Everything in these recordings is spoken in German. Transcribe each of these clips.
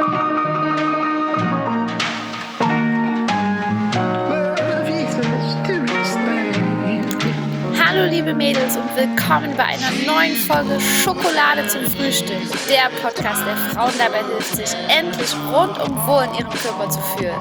Hallo liebe Mädels und willkommen bei einer neuen Folge Schokolade zum Frühstück. Der Podcast, der Frauen dabei hilft, sich endlich rundum wohl in ihrem Körper zu fühlen.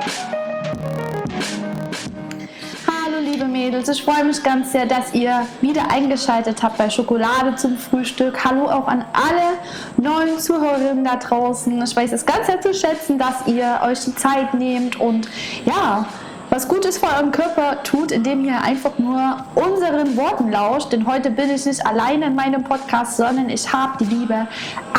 Hallo liebe Mädels, ich freue mich ganz sehr, dass ihr wieder eingeschaltet habt bei Schokolade zum Frühstück. Hallo auch an alle neuen Zuhörerinnen da draußen. Ich weiß es ganz sehr zu schätzen, dass ihr euch die Zeit nehmt und ja, was Gutes für euren Körper tut, indem ihr einfach nur unseren Worten lauscht. Denn heute bin ich nicht alleine in meinem Podcast, sondern ich habe die liebe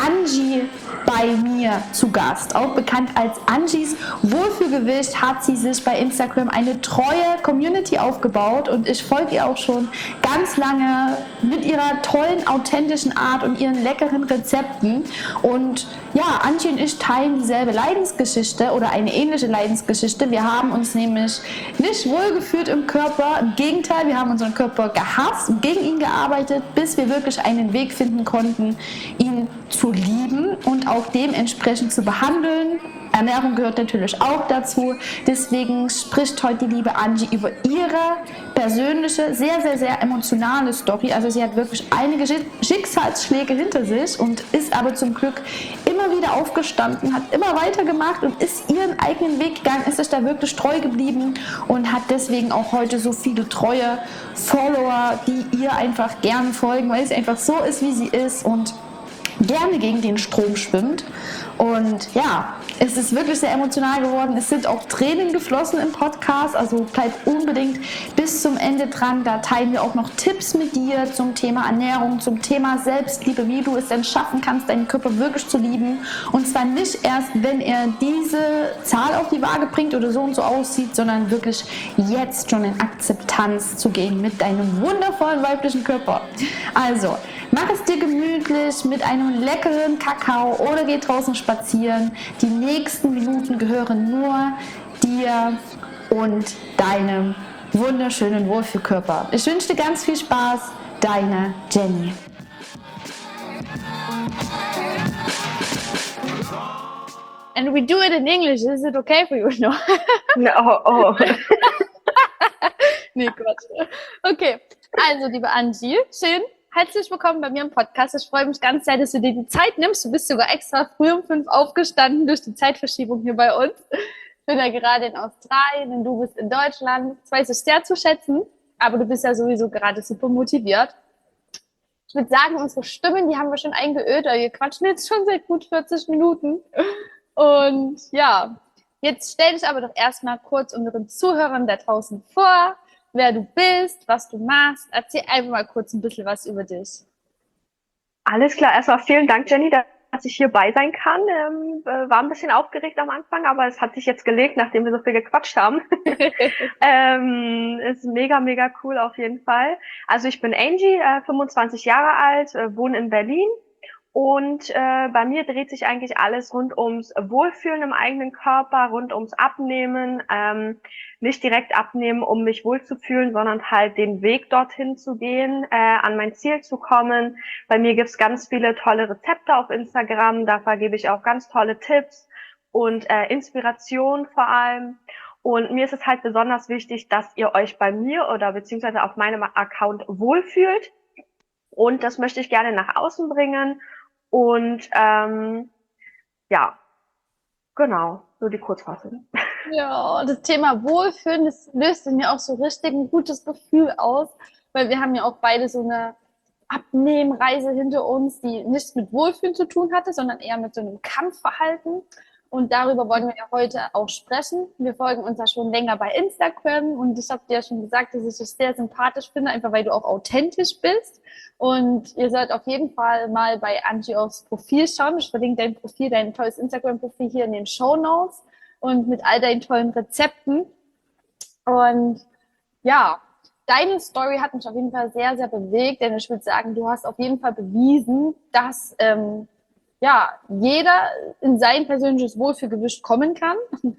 Angie bei mir zu Gast. Auch bekannt als Angies Wohlfühlgewicht hat sie sich bei Instagram eine treue Community aufgebaut und ich folge ihr auch schon ganz lange mit ihrer tollen, authentischen Art und ihren leckeren Rezepten. Und ja, Angie und ich teilen dieselbe Leidensgeschichte oder eine ähnliche Leidensgeschichte. Wir haben uns nämlich nicht wohlgefühlt im Körper. Im Gegenteil, wir haben unseren Körper gehasst und gegen ihn gearbeitet, bis wir wirklich einen Weg finden konnten, ihn zu lieben und auch dementsprechend zu behandeln. Ernährung gehört natürlich auch dazu. Deswegen spricht heute die liebe Angie über ihre persönliche, sehr, sehr, sehr emotionale Story. Also sie hat wirklich einige Schicksalsschläge hinter sich und ist aber zum Glück immer wieder aufgestanden, hat immer weitergemacht und ist ihren eigenen Weg gegangen, ist sich da wirklich treu geblieben und hat deswegen auch heute so viele treue Follower, die ihr einfach gerne folgen, weil es einfach so ist, wie sie ist und gerne gegen den Strom schwimmt. Und ja, es ist wirklich sehr emotional geworden. Es sind auch Tränen geflossen im Podcast, also bleib unbedingt bis zum Ende dran. Da teilen wir auch noch Tipps mit dir zum Thema Ernährung, zum Thema Selbstliebe, wie du es denn schaffen kannst, deinen Körper wirklich zu lieben. Und zwar nicht erst, wenn er diese Zahl auf die Waage bringt oder so und so aussieht, sondern wirklich jetzt schon in Akzeptanz zu gehen mit deinem wundervollen weiblichen Körper. Also, mach es dir gemütlich mit einem leckeren Kakao oder geh draußen spazieren. Die nächsten Minuten gehören nur dir und deinem wunderschönen Wohlfühlkörper. Ich wünsche dir ganz viel Spaß. Deine Jenny. And we do it in English. Is it okay for you? No. No. Nee, Quatsch. Okay, also liebe Angie, schön. Herzlich willkommen bei mir im Podcast. Ich freue mich ganz sehr, dass du dir die Zeit nimmst. Du bist sogar extra früh um 5 aufgestanden durch die Zeitverschiebung hier bei uns. Ich bin ja gerade in Australien und du bist in Deutschland. Das weiß ich sehr zu schätzen, aber du bist ja sowieso gerade super motiviert. Ich würde sagen, unsere Stimmen, die haben wir schon eingeölt, weil wir quatschen jetzt schon seit gut 40 Minuten. Und ja, jetzt stell dich aber doch erstmal kurz unseren Zuhörern da draußen vor, wer du bist, was du machst. Erzähl einfach mal kurz ein bisschen was über dich. Alles klar, erstmal vielen Dank, Jenny, dass ich hierbei sein kann. War ein bisschen aufgeregt am Anfang, aber es hat sich jetzt gelegt, nachdem wir so viel gequatscht haben. Ist mega, mega cool auf jeden Fall. Also ich bin Angie, 25 Jahre alt, wohne in Berlin. Und bei mir dreht sich eigentlich alles rund ums Wohlfühlen im eigenen Körper, rund ums Abnehmen. Nicht direkt abnehmen, um mich wohlzufühlen, sondern halt den Weg dorthin zu gehen, an mein Ziel zu kommen. Bei mir gibt's ganz viele tolle Rezepte auf Instagram. Da vergebe ich auch ganz tolle Tipps und Inspiration vor allem. Und mir ist es halt besonders wichtig, dass ihr euch bei mir oder beziehungsweise auf meinem Account wohlfühlt. Und das möchte ich gerne nach außen bringen. Und ja, genau, so die Kurzfassung. Ja, das Thema Wohlfühlen, das löst in mir auch so richtig ein gutes Gefühl aus, weil wir haben ja auch beide so eine Abnehmreise hinter uns, die nichts mit Wohlfühlen zu tun hatte, sondern eher mit so einem Kampfverhalten. Und darüber wollen wir ja heute auch sprechen. Wir folgen uns ja schon länger bei Instagram und ich habe dir ja schon gesagt, dass ich dich sehr sympathisch finde, einfach weil du auch authentisch bist. Und ihr sollt auf jeden Fall mal bei Angie aufs Profil schauen. Ich verlinke dein Profil, dein tolles Instagram-Profil hier in den Shownotes und mit all deinen tollen Rezepten. Und ja, deine Story hat mich auf jeden Fall sehr, sehr bewegt, denn ich würde sagen, du hast auf jeden Fall bewiesen, dass jeder in sein persönliches Wohlfühlgewicht kommen kann.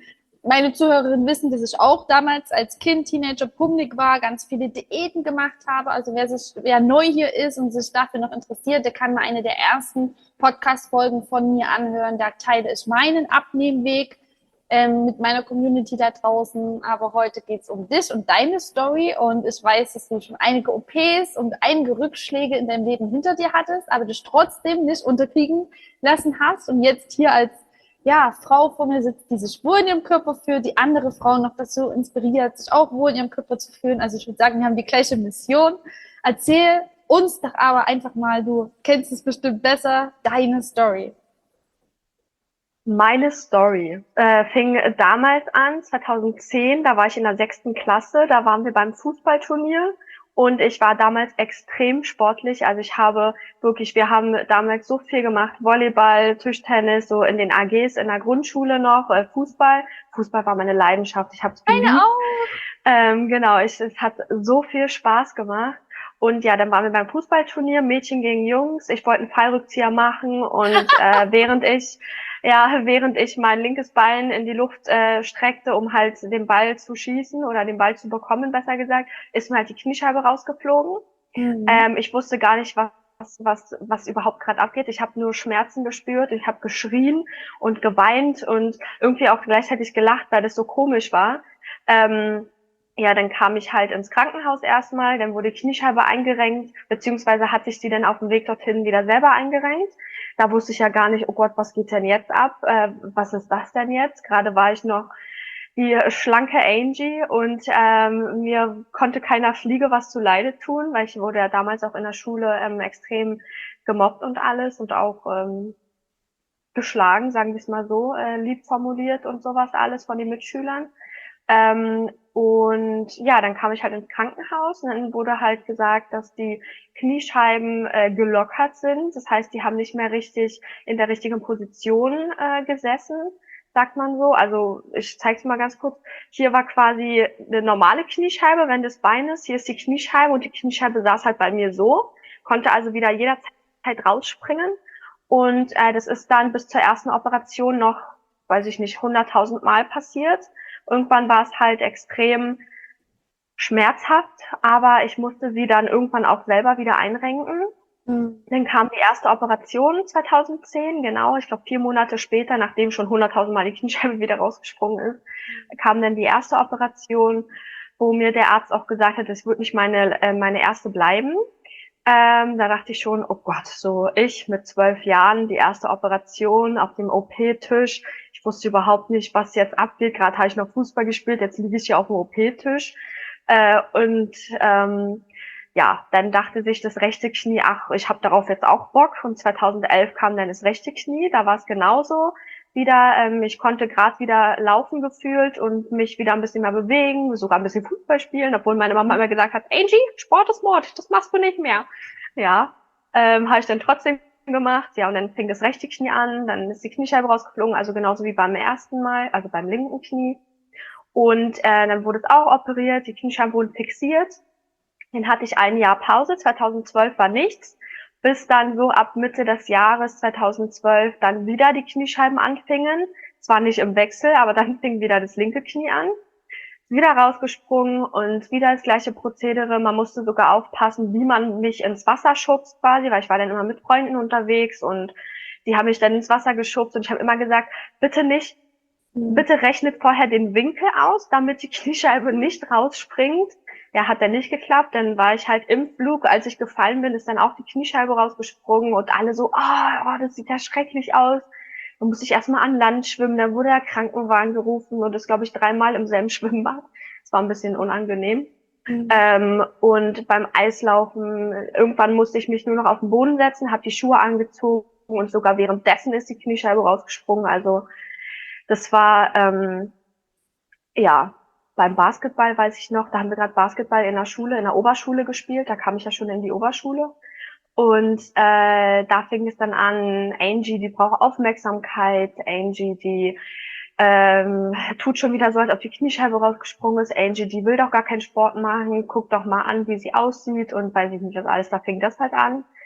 meine Zuhörerinnen wissen, dass ich auch damals als Kind, Teenager pummelig war, ganz viele Diäten gemacht habe. Also wer neu hier ist und sich dafür noch interessiert, der kann mal eine der ersten Podcast-Folgen von mir anhören. Da teile ich meinen Abnehmweg mit meiner Community da draußen. Aber heute geht's um dich und deine Story. Und ich weiß, dass du schon einige OPs und einige Rückschläge in deinem Leben hinter dir hattest, aber dich trotzdem nicht unterkriegen lassen hast und jetzt hier als Frau vor mir sitzt, die sich wohl in ihrem Körper fühlt, die andere Frauen noch dazu inspiriert, sich auch wohl in ihrem Körper zu fühlen. Also ich würde sagen, wir haben die gleiche Mission. Erzähl uns doch aber einfach mal, du kennst es bestimmt besser, deine Story. Meine Story fing damals an, 2010, da war ich in der 6. Klasse, da waren wir beim Fußballturnier und ich war damals extrem sportlich. Also wir haben damals so viel gemacht, Volleyball, Tischtennis, so in den AGs in der Grundschule noch, Fußball. Fußball war meine Leidenschaft, ich habe es geliebt. Meine auch. Genau, es hat so viel Spaß gemacht. Und ja, dann waren wir beim Fußballturnier, Mädchen gegen Jungs. Ich wollte einen Fallrückzieher machen und während ich mein linkes Bein in die Luft streckte, um halt den Ball zu schießen oder den Ball zu bekommen, besser gesagt, ist mir halt die Kniescheibe rausgeflogen. Ich wusste gar nicht, was überhaupt gerade abgeht. Ich habe nur Schmerzen gespürt, ich habe geschrien und geweint und irgendwie auch gleichzeitig gelacht, weil das so komisch war. Ja, dann kam ich halt ins Krankenhaus erstmal, dann wurde die Kniescheibe eingerenkt, beziehungsweise hat sich die dann auf dem Weg dorthin wieder selber eingerenkt. Da wusste ich ja gar nicht, oh Gott, was geht denn jetzt ab? Was ist das denn jetzt? Gerade war ich noch die schlanke Angie und mir konnte keiner Fliege was zu Leide tun, weil ich wurde ja damals auch in der Schule extrem gemobbt und alles und auch geschlagen, sagen wir es mal so, lieb formuliert und sowas alles von den Mitschülern. Und ja, dann kam ich halt ins Krankenhaus und dann wurde halt gesagt, dass die Kniescheiben gelockert sind. Das heißt, die haben nicht mehr richtig in der richtigen Position gesessen, sagt man so. Also ich zeige es mal ganz kurz. Hier war quasi eine normale Kniescheibe, wenn das Bein ist. Hier ist die Kniescheibe und die Kniescheibe saß halt bei mir so, konnte also wieder jederzeit rausspringen. Und das ist dann bis zur ersten Operation noch, weiß ich nicht, 100.000 Mal passiert. Irgendwann war es halt extrem schmerzhaft, aber ich musste sie dann irgendwann auch selber wieder einrenken. Dann kam die erste Operation 2010, genau, ich glaube 4 Monate später, nachdem schon 100.000 Mal die Kniescheibe wieder rausgesprungen ist, kam dann die erste Operation, wo mir der Arzt auch gesagt hat, es wird nicht meine erste bleiben. Da dachte ich schon, oh Gott, so ich mit 12 Jahren, die erste Operation auf dem OP-Tisch. Ich wusste überhaupt nicht, was jetzt abgeht. Gerade habe ich noch Fußball gespielt, jetzt liege ich hier auf dem OP-Tisch. Ja, dann dachte sich das rechte Knie, ach, ich habe darauf jetzt auch Bock. Und 2011 kam dann das rechte Knie, da war es genauso wieder. Ich konnte gerade wieder laufen gefühlt und mich wieder ein bisschen mehr bewegen, sogar ein bisschen Fußball spielen, obwohl meine Mama immer gesagt hat, Angie, Sport ist Mord, das machst du nicht mehr. Ja, habe ich dann trotzdem gemacht. Ja, und dann fing das rechte Knie an, dann ist die Kniescheibe rausgeflogen, also genauso wie beim ersten Mal, also beim linken Knie. Und dann wurde es auch operiert, die Kniescheiben wurden fixiert. Dann hatte ich ein Jahr Pause, 2012 war nichts, bis dann so ab Mitte des Jahres 2012 dann wieder die Kniescheiben anfingen. Zwar nicht im Wechsel, aber dann fing wieder das linke Knie an. Wieder rausgesprungen und wieder das gleiche Prozedere. Man musste sogar aufpassen, wie man mich ins Wasser schubst quasi, weil ich war dann immer mit Freunden unterwegs und die haben mich dann ins Wasser geschubst und ich habe immer gesagt, bitte nicht, bitte rechnet vorher den Winkel aus, damit die Kniescheibe nicht rausspringt. Ja, hat dann nicht geklappt. Dann war ich halt im Flug, als ich gefallen bin, ist dann auch die Kniescheibe rausgesprungen und alle so, oh, das sieht ja schrecklich aus. Dann musste ich erstmal an Land schwimmen, dann wurde der Krankenwagen gerufen und das, glaube ich, 3-mal im selben Schwimmbad. Das war ein bisschen unangenehm. Und beim Eislaufen, irgendwann musste ich mich nur noch auf den Boden setzen, habe die Schuhe angezogen und sogar währenddessen ist die Kniescheibe rausgesprungen. Also das war, ja, beim Basketball weiß ich noch, da haben wir gerade Basketball in der Schule, in der Oberschule gespielt, da kam ich ja schon in die Oberschule. Und da fing es dann an, Angie, die braucht Aufmerksamkeit, Angie, die tut schon wieder so, als ob die Kniescheibe rausgesprungen ist, Angie, die will doch gar keinen Sport machen, guck doch mal an, wie sie aussieht und weiß ich nicht, was alles, da fing das halt an.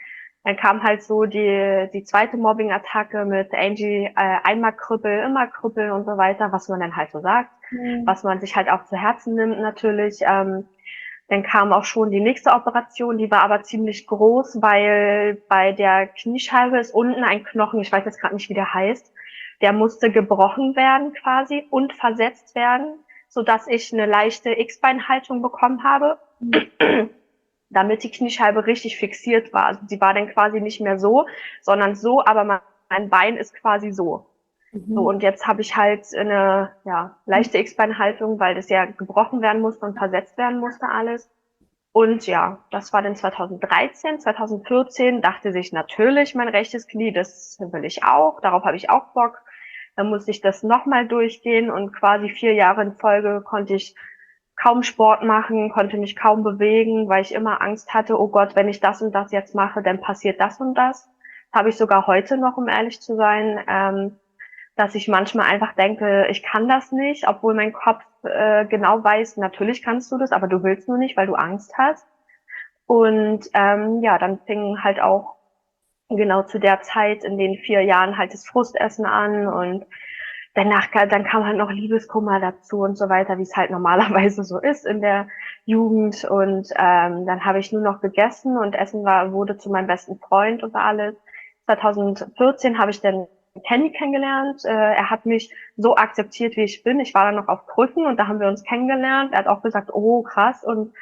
Dann kam halt so die zweite Mobbing-Attacke mit Angie, einmal Krüppel, immer Krüppel und so weiter, was man dann halt so sagt, was man sich halt auch zu Herzen nimmt natürlich. Dann kam auch schon die nächste Operation, die war aber ziemlich groß, weil bei der Kniescheibe ist unten ein Knochen, ich weiß jetzt gerade nicht, wie der heißt, der musste gebrochen werden quasi und versetzt werden, sodass ich eine leichte X-Beinhaltung bekommen habe, damit die Kniescheibe richtig fixiert war. Also sie war dann quasi nicht mehr so, sondern so, aber mein Bein ist quasi so. So, und jetzt habe ich halt eine leichte X-Beinhaltung, weil das ja gebrochen werden musste und versetzt werden musste alles. Und ja, das war dann 2013. 2014 dachte sich natürlich mein rechtes Knie, das will ich auch, darauf habe ich auch Bock. Dann musste ich das nochmal durchgehen und quasi 4 Jahre in Folge konnte ich kaum Sport machen, konnte mich kaum bewegen, weil ich immer Angst hatte, oh Gott, wenn ich das und das jetzt mache, dann passiert das und das. Das habe ich sogar heute noch, um ehrlich zu sein, dass ich manchmal einfach denke, ich kann das nicht, obwohl mein Kopf genau weiß, natürlich kannst du das, aber du willst nur nicht, weil du Angst hast. Und dann fing halt auch genau zu der Zeit in den 4 Jahren halt das Frustessen an und dann kam halt noch Liebeskummer dazu und so weiter, wie es halt normalerweise so ist in der Jugend. Und dann habe ich nur noch gegessen und wurde zu meinem besten Freund und alles. 2014 habe ich dann Kenny kennengelernt. Er hat mich so akzeptiert, wie ich bin. Ich war dann noch auf Krücken und da haben wir uns kennengelernt. Er hat auch gesagt, oh krass. Und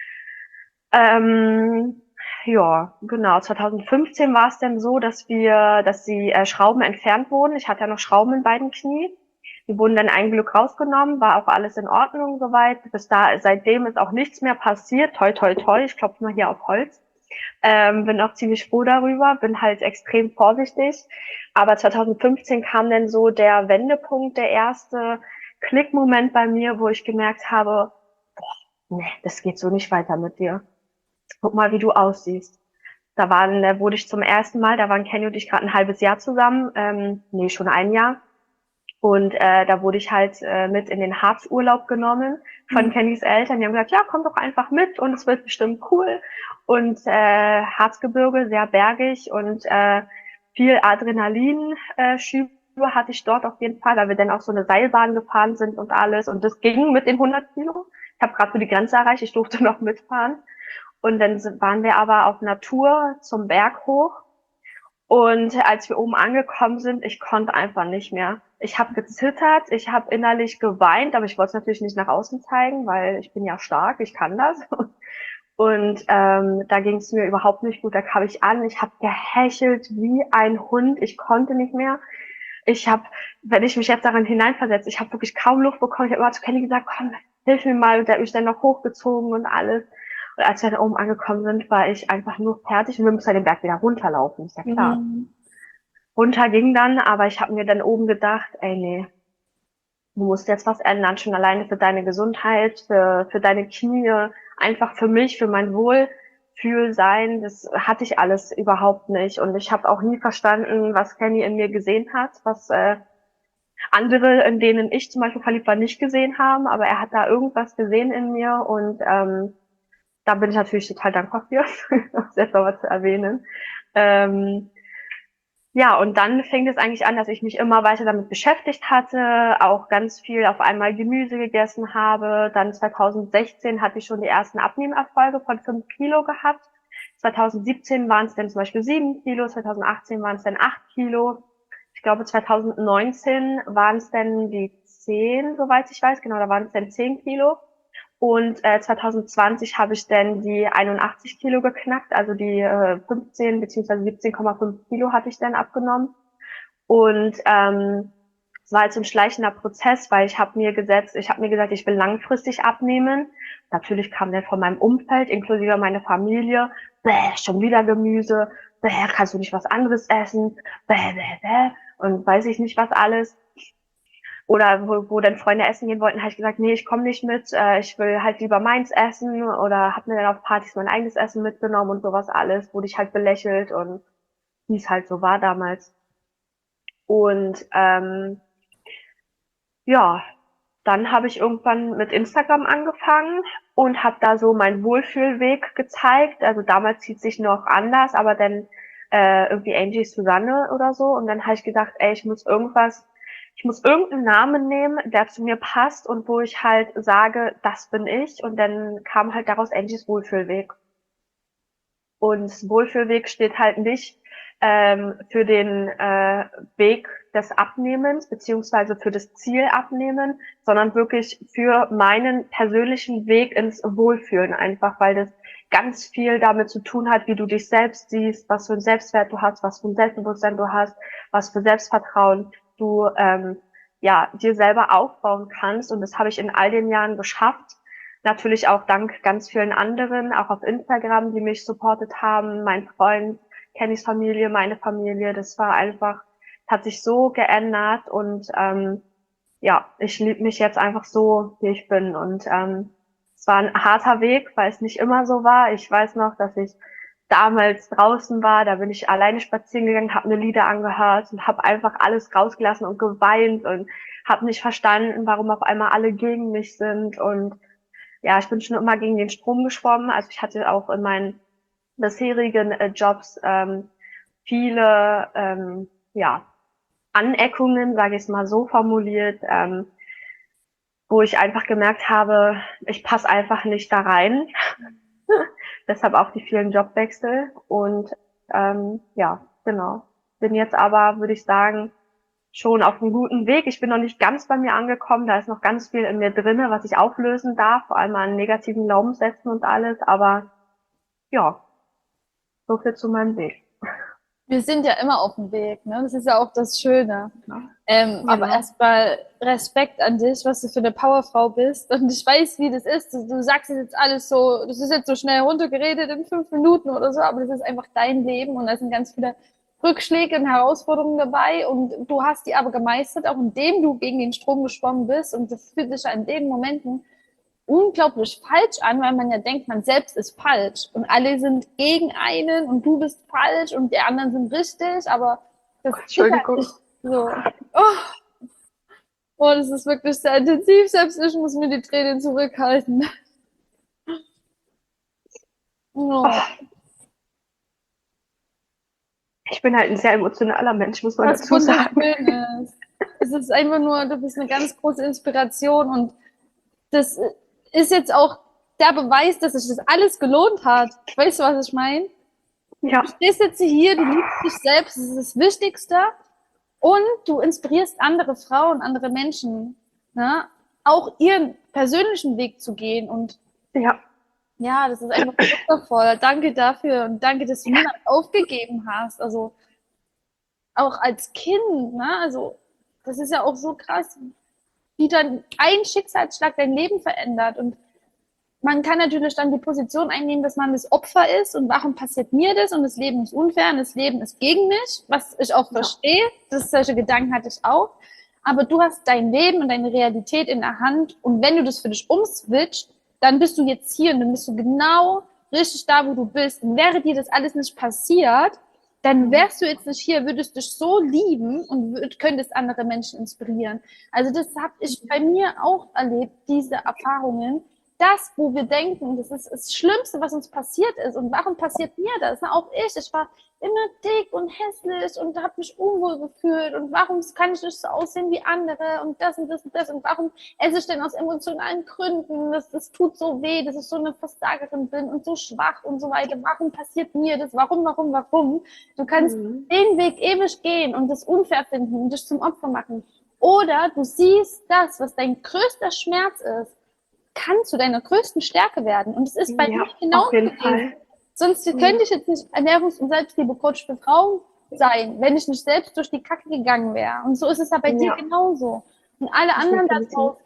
ja, genau. 2015 war es dann so, dass die Schrauben entfernt wurden. Ich hatte ja noch Schrauben in beiden Knie. Die wurden dann ein Glück rausgenommen, war auch alles in Ordnung soweit. Seitdem ist auch nichts mehr passiert. Toi, toi, toi. Ich klopfe mal hier auf Holz. Bin auch ziemlich froh darüber, bin halt extrem vorsichtig. Aber 2015 kam dann so der Wendepunkt, der erste Klickmoment bei mir, wo ich gemerkt habe, boah, nee, das geht so nicht weiter mit dir. Guck mal, wie du aussiehst. Da wurde ich zum ersten Mal, da waren Kenny und ich gerade ein halbes Jahr zusammen, schon ein Jahr. Und da wurde ich halt mit in den Harzurlaub genommen von Kennys Eltern. Die haben gesagt, ja, komm doch einfach mit und es wird bestimmt cool. Und Harzgebirge, sehr bergig und viel Adrenalin-Schübe hatte ich dort auf jeden Fall, weil wir dann auch so eine Seilbahn gefahren sind und alles. Und das ging mit den 100 Kilo. Ich habe gerade so die Grenze erreicht, ich durfte noch mitfahren. Und dann waren wir aber auf einer Tour zum Berg hoch. Und als wir oben angekommen sind, ich konnte einfach nicht mehr. Ich habe gezittert, ich habe innerlich geweint, aber ich wollte es natürlich nicht nach außen zeigen, weil ich bin ja stark, ich kann das. Und da ging es mir überhaupt nicht gut. Da kam ich an, ich habe gehechelt wie ein Hund, ich konnte nicht mehr. Wenn ich mich jetzt darin hineinversetze, ich habe wirklich kaum Luft bekommen. Ich habe immer zu Kelly gesagt, komm, hilf mir mal. Und der hat mich dann noch hochgezogen und alles. Und als wir dann oben angekommen sind, war ich einfach nur fertig und wir mussten den Berg wieder runterlaufen, ist ja klar. Runter ging dann, aber ich habe mir dann oben gedacht, ey, nee, du musst jetzt was ändern, schon alleine für deine Gesundheit, für deine Knie, einfach für mich, für mein Wohlfühlsein. Das hatte ich alles überhaupt nicht. Und ich habe auch nie verstanden, was Kenny in mir gesehen hat, was andere, in denen ich zum Beispiel verliebt war, nicht gesehen haben. Aber er hat da irgendwas gesehen in mir und da bin ich natürlich total dankbar für, das jetzt aber zu erwähnen. Und dann fing es eigentlich an, dass ich mich immer weiter damit beschäftigt hatte, auch ganz viel auf einmal Gemüse gegessen habe. Dann 2016 hatte ich schon die ersten Abnehmerfolge von 5 Kilo gehabt. 2017 waren es dann zum Beispiel 7 Kilo, 2018 waren es dann 8 Kilo. Ich glaube, 2019 waren es dann die 10, soweit ich weiß. Genau, da waren es dann 10 Kilo. Und 2020 habe ich dann die 81 Kilo geknackt, also die 15 bzw. 17,5 Kilo hatte ich dann abgenommen. Und es war halt so ein schleichender Prozess, weil ich habe mir gesagt, ich will langfristig abnehmen. Natürlich kam dann von meinem Umfeld, inklusive meine Familie, schon wieder Gemüse, kannst du nicht was anderes essen, und weiß ich nicht was alles. Oder wo dann Freunde essen gehen wollten, habe ich gesagt, nee, ich komme nicht mit, ich will halt lieber meins essen oder habe mir dann auf Partys mein eigenes Essen mitgenommen und sowas alles, wurde ich halt belächelt und wie es halt so war damals. Und dann habe ich irgendwann mit Instagram angefangen und habe da so meinen Wohlfühlweg gezeigt. Also damals zieht sich noch anders, aber dann irgendwie Angie Susanne oder so. Und dann habe ich gedacht, ey, ich muss irgendeinen Namen nehmen, der zu mir passt und wo ich halt sage, das bin ich. Und dann kam halt daraus Angies Wohlfühlweg. Und Wohlfühlweg steht halt nicht für den Weg des Abnehmens beziehungsweise für das Ziel Abnehmen, sondern wirklich für meinen persönlichen Weg ins Wohlfühlen, einfach weil das ganz viel damit zu tun hat, wie du dich selbst siehst, was für einen Selbstwert du hast, was für ein Selbstbewusstsein du hast, was für Selbstvertrauen du dir selber aufbauen kannst. Und das habe ich in all den Jahren geschafft. Natürlich auch dank ganz vielen anderen, auch auf Instagram, die mich supportet haben, mein Freund, Kennys Familie, meine Familie. Das war einfach, hat sich so geändert und ich liebe mich jetzt einfach so, wie ich bin. Und es war ein harter Weg, weil es nicht immer so war. Ich weiß noch, dass ich damals draußen war, da bin ich alleine spazieren gegangen, habe mir Lieder angehört und habe einfach alles rausgelassen und geweint und habe nicht verstanden, warum auf einmal alle gegen mich sind. Und ja, ich bin schon immer gegen den Strom geschwommen. Also ich hatte auch in meinen bisherigen Jobs viele Aneckungen, sage ich es mal so formuliert, wo ich einfach gemerkt habe, ich passe einfach nicht da rein. Deshalb auch die vielen Jobwechsel. Und genau. Bin jetzt aber, würde ich sagen, schon auf einem guten Weg. Ich bin noch nicht ganz bei mir angekommen. Da ist noch ganz viel in mir drinne, was ich auflösen darf, vor allem an negativen Glaubenssätzen und alles. Aber ja, so viel zu meinem Weg. Wir sind ja immer auf dem Weg, ne? Das ist ja auch das Schöne. Genau. Aber erstmal Respekt an dich, was du für eine Powerfrau bist. Und ich weiß, wie das ist. Du sagst jetzt alles so, das ist jetzt so schnell runtergeredet in 5 Minuten oder so, aber das ist einfach dein Leben und da sind ganz viele Rückschläge und Herausforderungen dabei und du hast die aber gemeistert, auch indem du gegen den Strom geschwommen bist und das fühlt sich ja in den Momenten unglaublich falsch an, weil man ja denkt, man selbst ist falsch und alle sind gegen einen und du bist falsch und die anderen sind richtig, aber das Entschuldigung. ist halt so. Oh, das ist wirklich sehr intensiv, selbst ich muss mir die Tränen zurückhalten. Oh. Ich bin halt ein sehr emotionaler Mensch, muss man Was dazu sagen. wunderschön ist. Es ist einfach nur, du bist eine ganz große Inspiration und das ist jetzt auch der Beweis, dass sich das alles gelohnt hat. Weißt du, was ich meine? Ja. Du stehst jetzt hier, du liebst dich selbst, das ist das Wichtigste. Und du inspirierst andere Frauen, andere Menschen, ne? Auch ihren persönlichen Weg zu gehen. Und ja, das ist einfach wundervoll. Danke dafür und danke, dass du niemand aufgegeben hast. Also auch als Kind, ne? Also das ist ja auch so krass, wie dann ein Schicksalsschlag dein Leben verändert. Und man kann natürlich dann die Position einnehmen, dass man das Opfer ist und warum passiert mir das und das Leben ist unfair und das Leben ist gegen mich, was ich auch verstehe. Solche Gedanken hatte ich auch. Aber du hast dein Leben und deine Realität in der Hand und wenn du das für dich umswitcht, dann bist du jetzt hier und dann bist du genau richtig da, wo du bist. Und wäre dir das alles nicht passiert, dann wärst du jetzt nicht hier, würdest dich so lieben und könntest andere Menschen inspirieren. Also das habe ich bei mir auch erlebt, diese Erfahrungen. Das, wo wir denken, das ist das Schlimmste, was uns passiert ist. Und warum passiert mir das? Na, auch ich war immer dick und hässlich und habe mich unwohl gefühlt. Und warum kann ich nicht so aussehen wie andere? Und das und das und das. Und warum esse ich denn aus emotionalen Gründen? Das tut so weh, dass ich so eine Versagerin bin und so schwach und so weiter. Warum passiert mir das? Warum? Du kannst den Weg ewig gehen und das unfair finden und dich zum Opfer machen. Oder du siehst das, was dein größter Schmerz ist, kann zu deiner größten Stärke werden. Und es ist bei mir genauso gewesen. Sonst könnte ich jetzt nicht Ernährungs- und Selbstliebe-Coach für Frauen sein, wenn ich nicht selbst durch die Kacke gegangen wäre. Und so ist es ja bei dir genauso. Und alle anderen da draußen,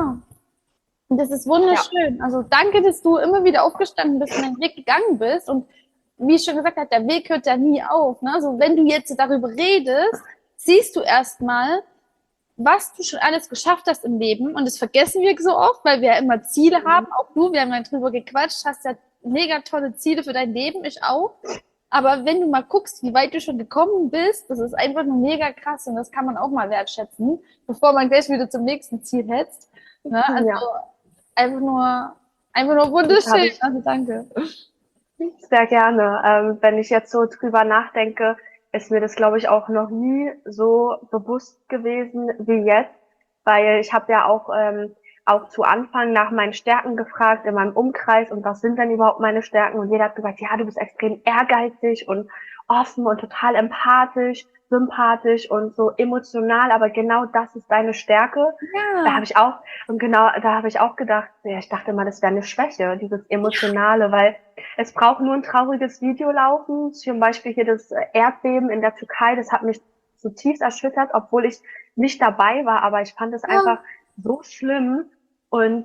Und das ist wunderschön. Also danke, dass du immer wieder aufgestanden bist und deinen Weg gegangen bist. Und wie ich schon gesagt habe, der Weg hört ja nie auf. Ne? Also wenn du jetzt darüber redest, siehst du erstmal, was du schon alles geschafft hast im Leben. Und das vergessen wir so oft, weil wir ja immer Ziele haben. Auch du, wir haben ja drüber gequatscht, hast ja mega tolle Ziele für dein Leben, ich auch. Aber wenn du mal guckst, wie weit du schon gekommen bist, das ist einfach nur mega krass und das kann man auch mal wertschätzen, bevor man gleich wieder zum nächsten Ziel hetzt. Ne? Also einfach nur wunderschön. Also danke. Sehr gerne. Wenn ich jetzt so drüber nachdenke, ist mir das, glaube ich, auch noch nie so bewusst gewesen wie jetzt, weil ich habe ja auch zu Anfang nach meinen Stärken gefragt in meinem Umkreis und was sind denn überhaupt meine Stärken? Und jeder hat gesagt, ja, du bist extrem ehrgeizig und offen und total empathisch, sympathisch und so emotional, aber genau das ist deine Stärke. Da Ja, habe ich auch, und genau, da habe ich auch gedacht, ja, ich dachte mal, das wäre eine Schwäche, dieses Emotionale, weil es braucht nur ein trauriges Video laufen, zum Beispiel hier das Erdbeben in der Türkei, das hat mich zutiefst erschüttert, obwohl ich nicht dabei war, aber ich fand es einfach ja, so schlimm. Und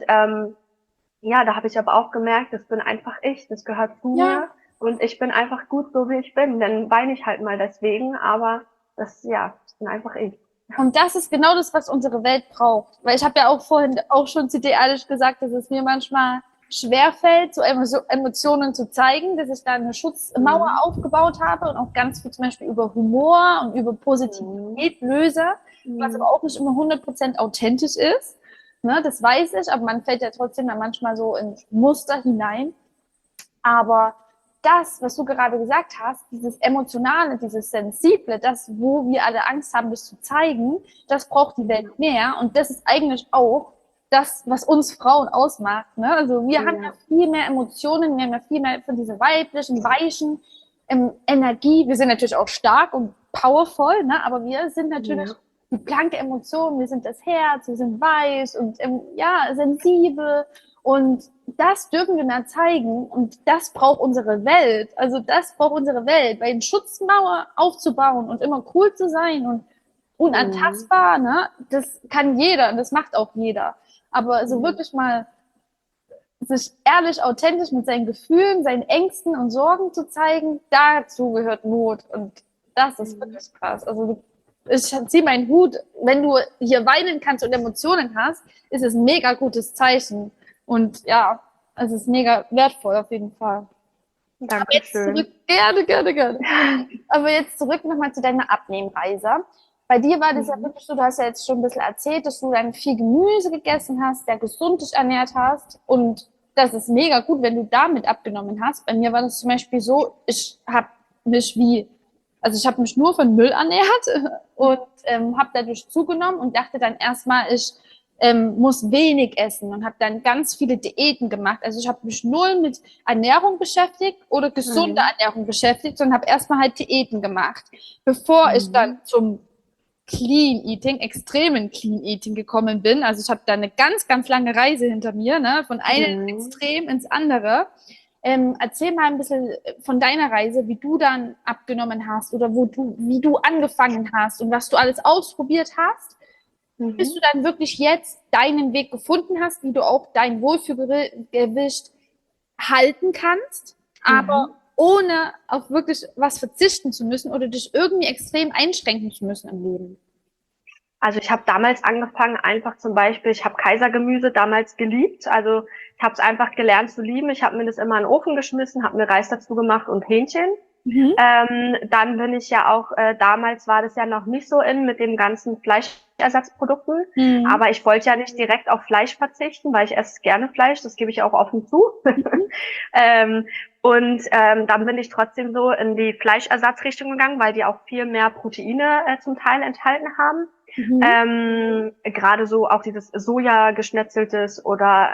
ja, da habe ich aber auch gemerkt, das bin einfach ich, das gehört zu ja. mir und ich bin einfach gut so, wie ich bin. Dann weine ich halt mal deswegen, aber das bin einfach ich. Und das ist genau das, was unsere Welt braucht. Weil ich habe ja auch vorhin auch schon zu dir ehrlich gesagt, dass es mir manchmal schwerfällt, so Emotionen zu zeigen, dass ich da eine Schutzmauer Mhm. aufgebaut habe und auch ganz viel zum Beispiel über Humor und über Mhm. Positivität löse, was aber Mhm. auch nicht immer 100% authentisch ist. Ne, das weiß ich, aber man fällt ja trotzdem dann manchmal so in Muster hinein. Aber das, was du gerade gesagt hast, dieses Emotionale, dieses Sensible, das, wo wir alle Angst haben, das zu zeigen, das braucht die Welt mehr. Und das ist eigentlich auch das, was uns Frauen ausmacht. Ne? Also wir haben ja Ja. viel mehr Emotionen, wir haben ja viel mehr von dieser weiblichen, weichen Energie. Wir sind natürlich auch stark und powerful, ne? Aber wir sind natürlich Ja. die blanke Emotion, wir sind das Herz, wir sind weich und ja, sensibel. Und das dürfen wir mehr zeigen und das braucht unsere Welt. Also das braucht unsere Welt, weil eine Schutzmauer aufzubauen und immer cool zu sein und Mhm. unantastbar, ne? Das kann jeder und das macht auch jeder. Aber so Mhm. wirklich mal sich ehrlich, authentisch mit seinen Gefühlen, seinen Ängsten und Sorgen zu zeigen, dazu gehört Mut. Und das ist Mhm. wirklich krass. Also ich ziehe meinen Hut, wenn du hier weinen kannst und Emotionen hast, ist es ein mega gutes Zeichen. Und ja, es ist mega wertvoll auf jeden Fall. Aber jetzt zurück, Dankeschön. gerne, gerne, gerne. Aber jetzt zurück nochmal zu deiner Abnehmreise. Bei dir war das ja Mhm. wirklich so, du hast ja jetzt schon ein bisschen erzählt, dass du dann viel Gemüse gegessen hast, sehr gesund dich ernährt hast. Und das ist mega gut, wenn du damit abgenommen hast. Bei mir war das zum Beispiel so, ich habe mich wie, also ich habe mich nur von Müll ernährt und habe dadurch zugenommen und dachte dann erstmal, ich muss wenig essen und habe dann ganz viele Diäten gemacht. Also ich habe mich null mit Ernährung beschäftigt oder gesunder Mhm. Ernährung beschäftigt, sondern habe erstmal halt Diäten gemacht, bevor ich dann Mhm. zum Clean Eating, extremen Clean Eating gekommen bin. Also ich habe da eine ganz, ganz lange Reise hinter mir, ne? Von einem Mhm. Extrem ins andere. Erzähl mal ein bisschen von deiner Reise, wie du dann abgenommen hast oder wie du angefangen hast und was du alles ausprobiert hast, bis du Mhm. dann wirklich jetzt deinen Weg gefunden hast, wie du auch dein Wohlfühlgewicht halten kannst, aber Mhm. ohne auf wirklich was verzichten zu müssen oder dich irgendwie extrem einschränken zu müssen im Leben. Also ich habe damals angefangen, einfach zum Beispiel, ich habe Kaisergemüse damals geliebt. Also ich habe es einfach gelernt zu lieben. Ich habe mir das immer in den Ofen geschmissen, habe mir Reis dazu gemacht und Hähnchen. Mhm. Dann bin ich ja auch, damals war das ja noch nicht so in mit den ganzen Fleischersatzprodukten, Mhm. aber ich wollte ja nicht direkt auf Fleisch verzichten, weil ich esse gerne Fleisch, das gebe ich auch offen zu. Mhm. ähm, dann bin ich trotzdem so in die Fleischersatzrichtung gegangen, weil die auch viel mehr Proteine zum Teil enthalten haben. Mhm. Gerade so auch dieses Soja geschnetzeltes oder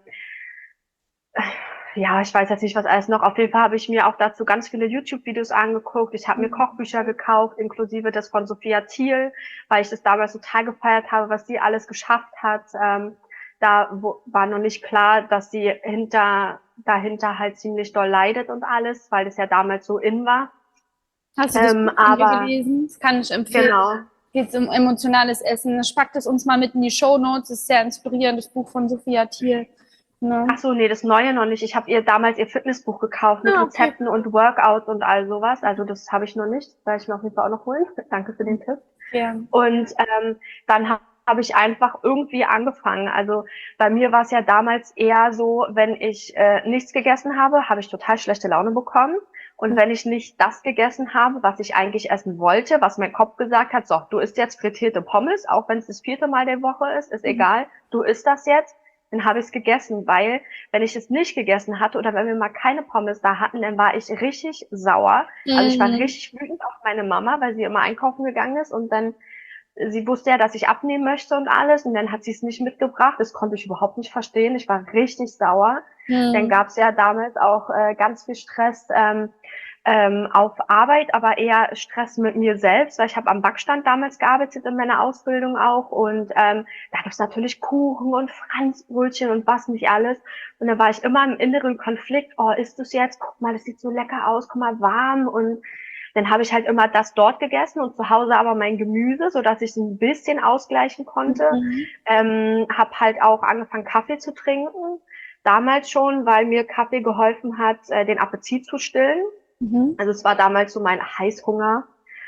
ja, ich weiß jetzt nicht, was alles noch. Auf jeden Fall habe ich mir auch dazu ganz viele YouTube-Videos angeguckt. Ich habe mir Kochbücher gekauft, inklusive das von Sophia Thiel, weil ich das damals total gefeiert habe, was sie alles geschafft hat. War noch nicht klar, dass sie dahinter halt ziemlich doll leidet und alles, weil das ja damals so in war. Hast du das Buch von ihr Aber gelesen? Das kann ich empfehlen. genau. Geht es um emotionales Essen. Ich packe das uns mal mit in die Shownotes. Das ist sehr inspirierend, das Buch von Sophia Thiel. Ach Ne? so, nee, das Neue noch nicht. Ich habe ihr damals ihr Fitnessbuch gekauft mit Ah, okay. Rezepten und Workouts und all sowas. Also das habe ich noch nicht. Werde ich mir auf jeden Fall auch noch holen. Danke für den Tipp. Ja. Und dann habe ich einfach irgendwie angefangen. Also bei mir war es ja damals eher so, wenn ich nichts gegessen habe, habe ich total schlechte Laune bekommen. Und wenn ich nicht das gegessen habe, was ich eigentlich essen wollte, was mein Kopf gesagt hat, so, du isst jetzt frittierte Pommes, auch wenn es das 4. Mal der Woche ist egal, du isst das jetzt, dann habe ich es gegessen, weil wenn ich es nicht gegessen hatte oder wenn wir mal keine Pommes da hatten, dann war ich richtig sauer. Also ich war Mhm. richtig wütend auf meine Mama, weil sie immer einkaufen gegangen ist und dann sie wusste ja, dass ich abnehmen möchte und alles und dann hat sie es nicht mitgebracht. Das konnte ich überhaupt nicht verstehen. Ich war richtig sauer. Dann Mhm. gab es ja damals auch ganz viel Stress auf Arbeit, aber eher Stress mit mir selbst, weil ich habe am Backstand damals gearbeitet in meiner Ausbildung auch und da gab es natürlich Kuchen und Franzbrötchen und was nicht alles und da war ich immer im inneren Konflikt, oh, isst du's jetzt? Guck mal, das sieht so lecker aus, guck mal, warm und dann habe ich halt immer das dort gegessen und zu Hause aber mein Gemüse, so dass ich ein bisschen ausgleichen konnte. Mhm. Habe halt auch angefangen, Kaffee zu trinken. Damals schon, weil mir Kaffee geholfen hat, den Appetit zu stillen. Mhm. Also es war damals so mein Heißhunger,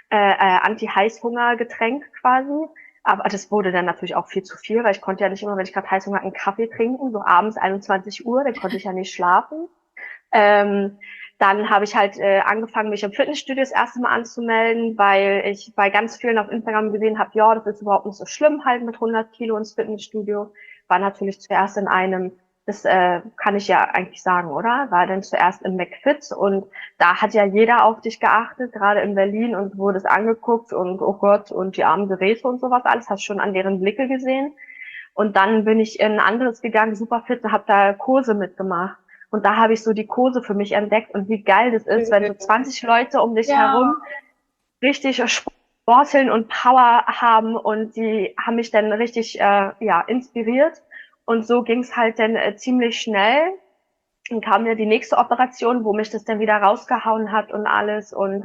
Anti-Heißhunger-Getränk quasi. Aber das wurde dann natürlich auch viel zu viel, weil ich konnte ja nicht immer, wenn ich gerade Heißhunger einen Kaffee trinken, so abends 21 Uhr, dann konnte ich ja nicht schlafen. Ähm, dann habe ich halt angefangen, mich im Fitnessstudio das erste Mal anzumelden, weil ich bei ganz vielen auf Instagram gesehen habe, ja, das ist überhaupt nicht so schlimm, halt mit 100 Kilo ins Fitnessstudio. War natürlich zuerst in einem, das kann ich ja eigentlich sagen, oder? War dann zuerst im McFit und da hat ja jeder auf dich geachtet, gerade in Berlin und wurde es angeguckt und oh Gott und die armen Geräte und sowas alles, hast schon an deren Blicke gesehen. Und dann bin ich in ein anderes gegangen, Superfit, und habe da Kurse mitgemacht. Und da habe ich so die Kurse für mich entdeckt und wie geil das ist, wenn so 20 Leute um dich Ja. herum richtig sporteln und Power haben und die haben mich dann richtig ja inspiriert. Und so ging es halt dann ziemlich schnell. Dann kam ja die nächste Operation, wo mich das dann wieder rausgehauen hat und alles. Und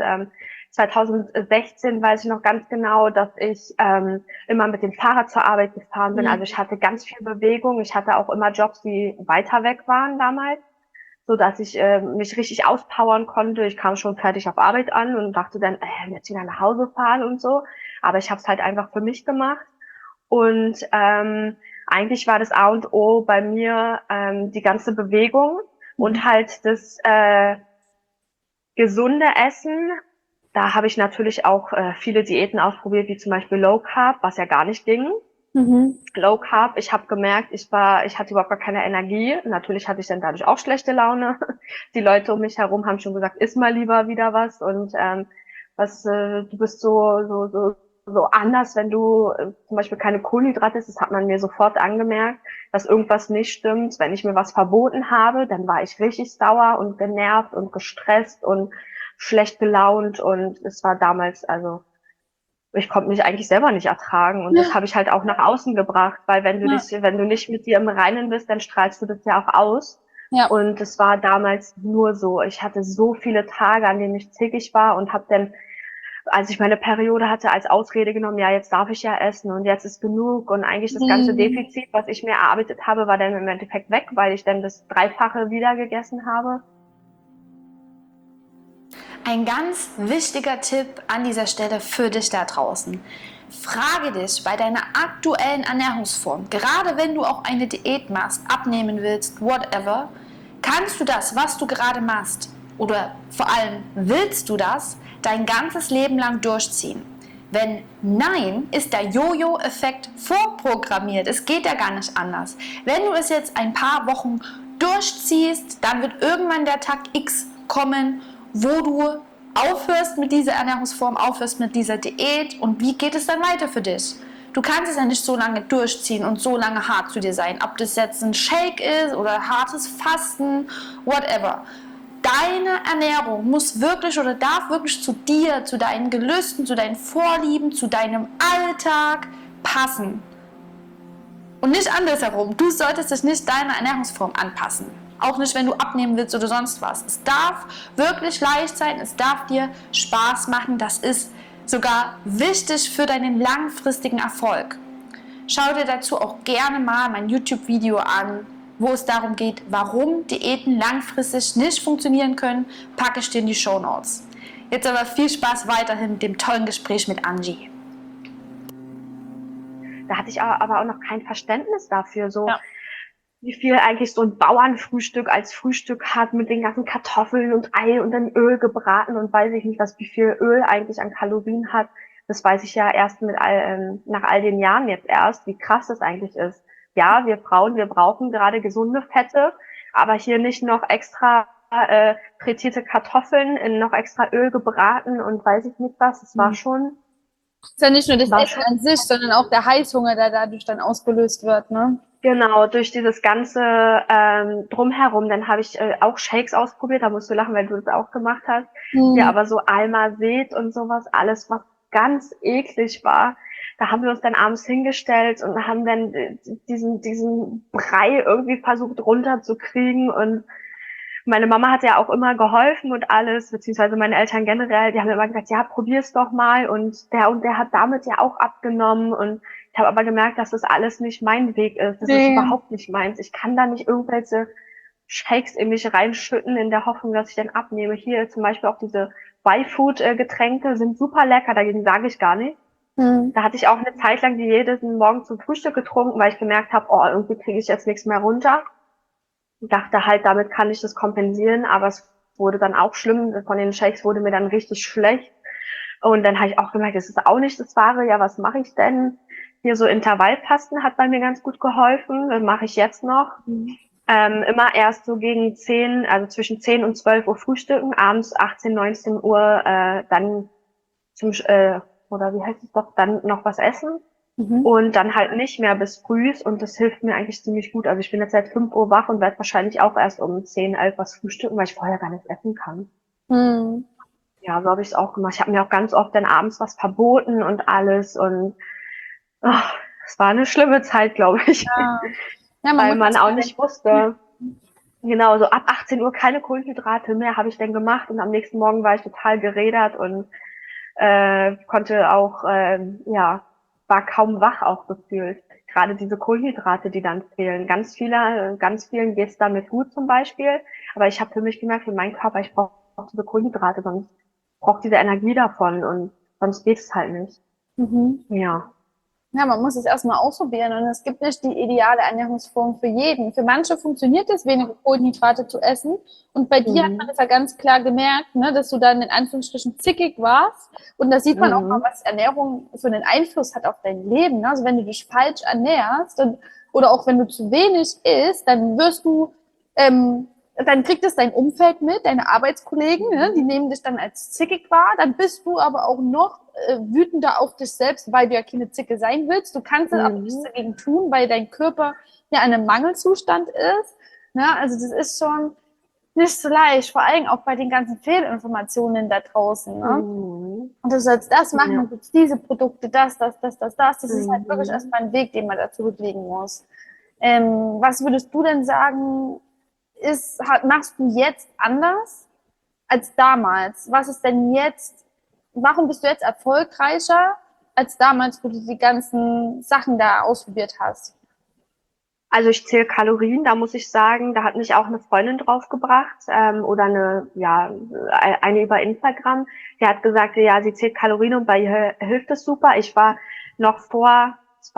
2016 weiß ich noch ganz genau, dass ich immer mit dem Fahrrad zur Arbeit gefahren bin. Also Mhm. ich hatte ganz viel Bewegung. Ich hatte auch immer Jobs, die weiter weg waren damals, so dass ich mich richtig auspowern konnte. Ich kam schon fertig auf Arbeit an und dachte dann, jetzt wieder nach Hause fahren und so. Aber ich habe es halt einfach für mich gemacht. Und eigentlich war das A und O bei mir die ganze Bewegung und Mhm. halt das gesunde Essen. Da habe ich natürlich auch viele Diäten ausprobiert, wie zum Beispiel Low Carb, was ja gar nicht ging. Mhm. Low Carb, ich habe gemerkt, ich hatte überhaupt gar keine Energie. Natürlich hatte ich dann dadurch auch schlechte Laune. Die Leute um mich herum haben schon gesagt, iss mal lieber wieder was und du bist so anders, wenn du zum Beispiel keine Kohlenhydrate isst. Das hat man mir sofort angemerkt, dass irgendwas nicht stimmt. Wenn ich mir was verboten habe, dann war ich richtig sauer und genervt und gestresst und schlecht gelaunt und es war damals, also ich konnte mich eigentlich selber nicht ertragen und das Ja. habe ich halt auch nach außen gebracht, weil Ja. wenn du nicht mit dir im Reinen bist, dann strahlst du das ja auch aus. Ja. Und es war damals nur so. Ich hatte so viele Tage, an denen ich zickig war und habe dann, als ich meine Periode hatte, als Ausrede genommen, ja, jetzt darf ich ja essen und jetzt ist genug. Und eigentlich das ganze Mhm. Defizit, was ich mir erarbeitet habe, war dann im Endeffekt weg, weil ich dann das Dreifache wieder gegessen habe. Ein ganz wichtiger Tipp an dieser Stelle für dich da draußen. Frage dich bei deiner aktuellen Ernährungsform, gerade wenn du auch eine Diät machst, abnehmen willst, whatever, kannst du das, was du gerade machst, oder vor allem willst du das, dein ganzes Leben lang durchziehen? Wenn nein, ist der Jojo-Effekt vorprogrammiert. Es geht ja gar nicht anders. Wenn du es jetzt ein paar Wochen durchziehst, dann wird irgendwann der Tag X kommen, wo du aufhörst mit dieser Ernährungsform, aufhörst mit dieser Diät und wie geht es dann weiter für dich? Du kannst es ja nicht so lange durchziehen und so lange hart zu dir sein, ob das jetzt ein Shake ist oder hartes Fasten, whatever. Deine Ernährung muss wirklich oder darf wirklich zu dir, zu deinen Gelüsten, zu deinen Vorlieben, zu deinem Alltag passen. Und nicht andersherum. Du solltest dich nicht deiner Ernährungsform anpassen. Auch nicht, wenn du abnehmen willst oder sonst was. Es darf wirklich leicht sein, es darf dir Spaß machen. Das ist sogar wichtig für deinen langfristigen Erfolg. Schau dir dazu auch gerne mal mein YouTube-Video an, wo es darum geht, warum Diäten langfristig nicht funktionieren können, packe ich dir in die Shownotes. Jetzt aber viel Spaß weiterhin mit dem tollen Gespräch mit Angie. Da hatte ich aber auch noch kein Verständnis dafür, so Ja. wie viel eigentlich so ein Bauernfrühstück als Frühstück hat mit den ganzen Kartoffeln und Ei und dann Öl gebraten und weiß ich nicht, was wie viel Öl eigentlich an Kalorien hat. Das weiß ich ja erst nach all den Jahren jetzt erst, wie krass das eigentlich ist. ja, wir Frauen, wir brauchen gerade gesunde Fette, aber hier nicht noch extra frittierte Kartoffeln in noch extra Öl gebraten und weiß ich nicht was. Es war schon, Ist ja nicht nur das war Essen schon an sich, sondern auch der Heißhunger, der dadurch dann ausgelöst wird, ne? genau durch dieses ganze Drumherum. Dann habe ich auch Shakes ausprobiert, da musst du lachen, weil du das auch gemacht hast. Ja, Hm. aber so Almazet und sowas, alles, was ganz eklig war. Da haben wir uns dann abends hingestellt und haben dann diesen Brei irgendwie versucht runterzukriegen. Und meine Mama hat ja auch immer geholfen und alles, beziehungsweise meine Eltern generell, die haben immer gesagt, ja, probier's doch mal. Und der hat damit ja auch abgenommen. Und ich habe aber gemerkt, dass das alles nicht mein Weg ist. Das ist Nee. überhaupt nicht meins. Ich kann da nicht irgendwelche Shakes in mich reinschütten in der Hoffnung, dass ich dann abnehme. Hier zum Beispiel auch diese Y-Food-Getränke sind super lecker, dagegen sage ich gar nicht. Hm. Da hatte ich auch eine Zeit lang die jeden Morgen zum Frühstück getrunken, weil ich gemerkt habe, oh, irgendwie kriege ich jetzt nichts mehr runter. Ich dachte halt, damit kann ich das kompensieren, aber es wurde dann auch schlimm. Von den Shakes wurde mir dann richtig schlecht. Und dann habe ich auch gemerkt, das ist auch nicht das Wahre. Ja, was mache ich denn? Hier so Intervallfasten hat bei mir ganz gut geholfen. Das mache ich jetzt noch. Immer erst so gegen 10, also zwischen 10 und 12 Uhr frühstücken, abends 18, 19 Uhr dann oder wie heißt es doch, dann noch was essen Mhm. und dann halt nicht mehr bis frühs und das hilft mir eigentlich ziemlich gut. Also ich bin jetzt seit 5 Uhr wach und werde wahrscheinlich auch erst um 10, 11 was frühstücken, weil ich vorher gar nichts essen kann. Hm. Ja, so habe ich es auch gemacht. Ich habe mir auch ganz oft dann abends was verboten und alles und es war eine schlimme Zeit, glaube ich, Ja. Ja, man weil muss man das auch bedenken. nicht wusste. Genau, so ab 18 Uhr keine Kohlenhydrate mehr habe ich dann gemacht und am nächsten Morgen war ich total gerädert und konnte auch, ja, war kaum wach auch gefühlt. Gerade diese Kohlenhydrate, die dann fehlen. Ganz vielen geht's damit gut zum Beispiel. Aber ich habe für mich gemerkt, für meinen Körper, ich brauche diese Kohlenhydrate, sonst brauche diese Energie davon und sonst geht es halt nicht. Mhm. Ja. Ja, man muss es erstmal ausprobieren und es gibt nicht die ideale Ernährungsform für jeden. Für manche funktioniert es, weniger Kohlenhydrate zu essen. Und bei dir hat man Mhm. das ja ganz klar gemerkt, ne, dass du dann in Anführungsstrichen zickig warst. Und da sieht man auch mal, Mhm. was Ernährung für einen Einfluss hat auf dein Leben. Ne? Also wenn du dich falsch ernährst oder auch wenn du zu wenig isst, dann wirst du dann kriegt es dein Umfeld mit, deine Arbeitskollegen, ne? Die nehmen dich dann als zickig wahr, dann bist du aber auch noch wütender auf dich selbst, weil du ja keine Zicke sein willst. Du kannst es aber nichts Mhm. dagegen tun, weil dein Körper ja in einem Mangelzustand ist. Ne? Also das ist schon nicht so leicht, vor allem auch bei den ganzen Fehlinformationen da draußen. Ne? Mhm. Und du sollst das machen, Ja. dann gibt's diese Produkte, das. Das ist halt wirklich Mhm. erstmal ein Weg, den man da zurücklegen muss. Was würdest du denn sagen, machst du jetzt anders als damals? Was ist denn jetzt, warum bist du jetzt erfolgreicher als damals, wo du die ganzen Sachen da ausprobiert hast? Also ich zähle Kalorien, da muss ich sagen, da hat mich auch eine Freundin draufgebracht oder eine über Instagram. Die hat gesagt, ja, sie zählt Kalorien und bei ihr hilft es super. Ich war noch vor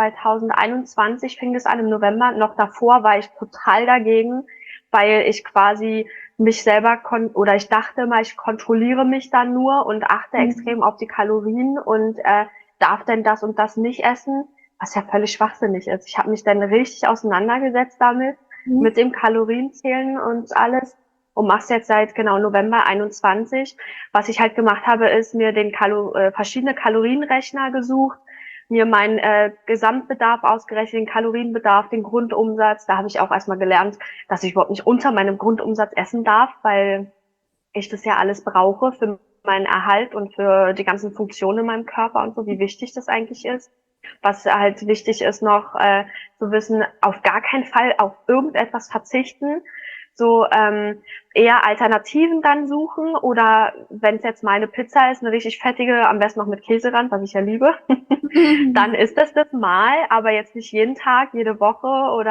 2021, fing es an im November, noch davor war ich total dagegen, weil ich quasi mich selber oder ich dachte mal, ich kontrolliere mich dann nur und achte extrem auf die Kalorien und darf denn das und das nicht essen, was ja völlig schwachsinnig ist. Ich habe mich dann richtig auseinandergesetzt damit, Mhm. mit dem Kalorienzählen und alles und mach's jetzt seit genau November 21. Was ich halt gemacht habe, ist mir verschiedene Kalorienrechner gesucht, mir meinen Gesamtbedarf ausgerechnet, den Kalorienbedarf, den Grundumsatz. Da habe ich auch erstmal gelernt, dass ich überhaupt nicht unter meinem Grundumsatz essen darf, weil ich das ja alles brauche für meinen Erhalt und für die ganzen Funktionen in meinem Körper und so, wie wichtig das eigentlich ist. Was halt wichtig ist noch zu wissen, auf gar keinen Fall auf irgendetwas verzichten, so eher Alternativen dann suchen oder wenn es jetzt meine Pizza ist, eine richtig fettige, am besten noch mit Käserand, was ich ja liebe, dann ist das mal, aber jetzt nicht jeden Tag, jede Woche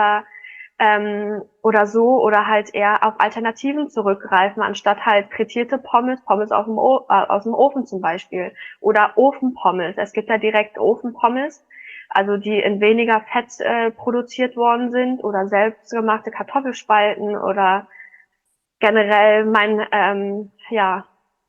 oder so oder halt eher auf Alternativen zurückgreifen, anstatt halt frittierte Pommes aus dem Ofen zum Beispiel oder Ofenpommes. Es gibt ja direkt Ofenpommes, also die in weniger Fett produziert worden sind oder selbstgemachte Kartoffelspalten oder generell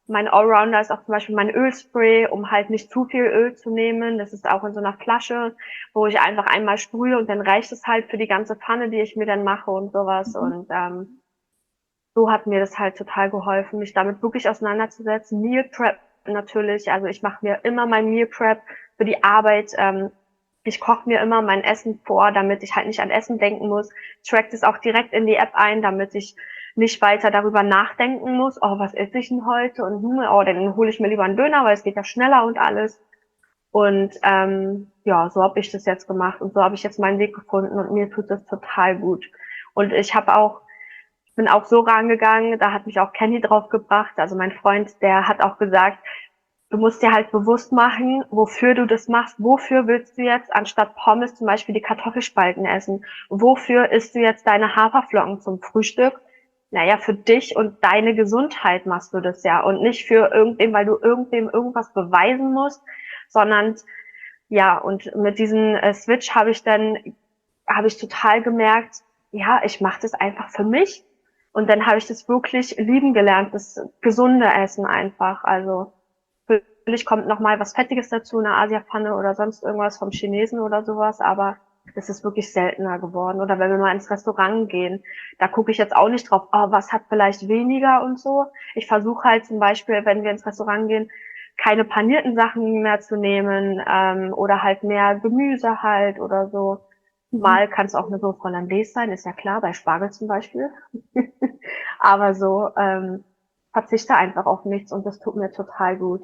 Mein Allrounder ist auch zum Beispiel mein Ölspray, um halt nicht zu viel Öl zu nehmen. Das ist auch in so einer Flasche, wo ich einfach einmal sprühe und dann reicht es halt für die ganze Pfanne, die ich mir dann mache und sowas. Und so hat mir das halt total geholfen, mich damit wirklich auseinanderzusetzen. Meal Prep natürlich, also ich mache mir immer mein Meal Prep für die Arbeit. Ich koche mir immer mein Essen vor, damit ich halt nicht an Essen denken muss. Track das auch direkt in die App ein, damit ich nicht weiter darüber nachdenken muss, oh, was esse ich denn heute? Und oh, dann hole ich mir lieber einen Döner, weil es geht ja schneller und alles. Und ja, so habe ich das jetzt gemacht und so habe ich jetzt meinen Weg gefunden und mir tut das total gut. Und ich bin auch so rangegangen, da hat mich auch Kenny drauf gebracht, also mein Freund, der hat auch gesagt, du musst dir halt bewusst machen, wofür du das machst. Wofür willst du jetzt anstatt Pommes zum Beispiel die Kartoffelspalten essen? Wofür isst du jetzt deine Haferflocken zum Frühstück? Naja, für dich und deine Gesundheit machst du das ja und nicht für irgendwen, weil du irgendwem irgendwas beweisen musst, sondern ja, und mit diesem Switch habe ich total gemerkt, ja, ich mache das einfach für mich. Und dann habe ich das wirklich lieben gelernt, das gesunde Essen einfach. Also natürlich kommt noch mal was Fettiges dazu, eine Asiapfanne oder sonst irgendwas vom Chinesen oder sowas, aber es ist wirklich seltener geworden. Oder wenn wir mal ins Restaurant gehen, da gucke ich jetzt auch nicht drauf, oh, was hat vielleicht weniger und so. Ich versuche halt zum Beispiel, wenn wir ins Restaurant gehen, keine panierten Sachen mehr zu nehmen oder halt mehr Gemüse halt oder so. Mal kann es auch eine Sauce Hollandaise sein, ist ja klar, bei Spargel zum Beispiel. Aber so verzichte einfach auf nichts und das tut mir total gut.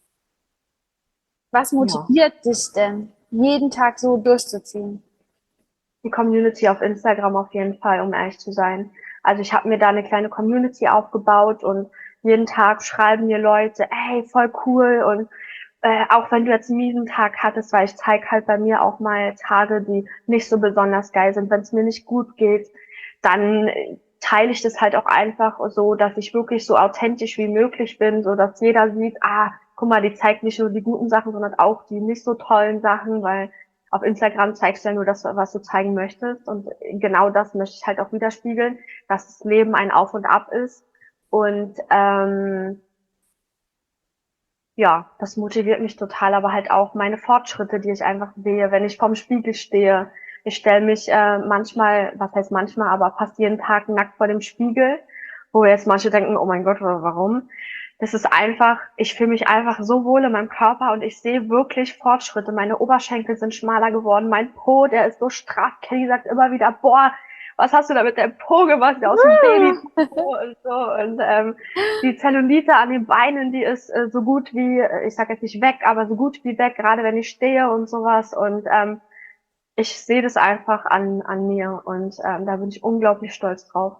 Was Ja. motiviert dich denn, jeden Tag so durchzuziehen? Die Community auf Instagram auf jeden Fall, um ehrlich zu sein. Also ich habe mir da eine kleine Community aufgebaut und jeden Tag schreiben mir Leute, ey, voll cool und auch wenn du jetzt einen miesen Tag hattest, weil ich zeige halt bei mir auch mal Tage, die nicht so besonders geil sind, wenn es mir nicht gut geht, dann teile ich das halt auch einfach so, dass ich wirklich so authentisch wie möglich bin, so dass jeder sieht, ah, guck mal, die zeigt nicht nur die guten Sachen, sondern auch die nicht so tollen Sachen, weil auf Instagram zeigst du ja nur das, was du zeigen möchtest. Und genau das möchte ich halt auch widerspiegeln, dass das Leben ein Auf und Ab ist. Und ja, das motiviert mich total, aber halt auch meine Fortschritte, die ich einfach sehe, wenn ich vorm Spiegel stehe. Ich stelle mich manchmal, was heißt manchmal, aber fast jeden Tag nackt vor dem Spiegel, wo jetzt manche denken, oh mein Gott, warum? Das ist einfach, ich fühle mich einfach so wohl in meinem Körper und ich sehe wirklich Fortschritte. Meine Oberschenkel sind schmaler geworden, mein Po, der ist so straff. Kelly sagt immer wieder, boah, was hast du da mit deinem Po gemacht? Der aus dem Baby-Po und so. Und die Zellulite an den Beinen, die ist so gut wie, ich sag jetzt nicht weg, aber so gut wie weg, gerade wenn ich stehe und sowas. Und ich sehe das einfach an mir und da bin ich unglaublich stolz drauf.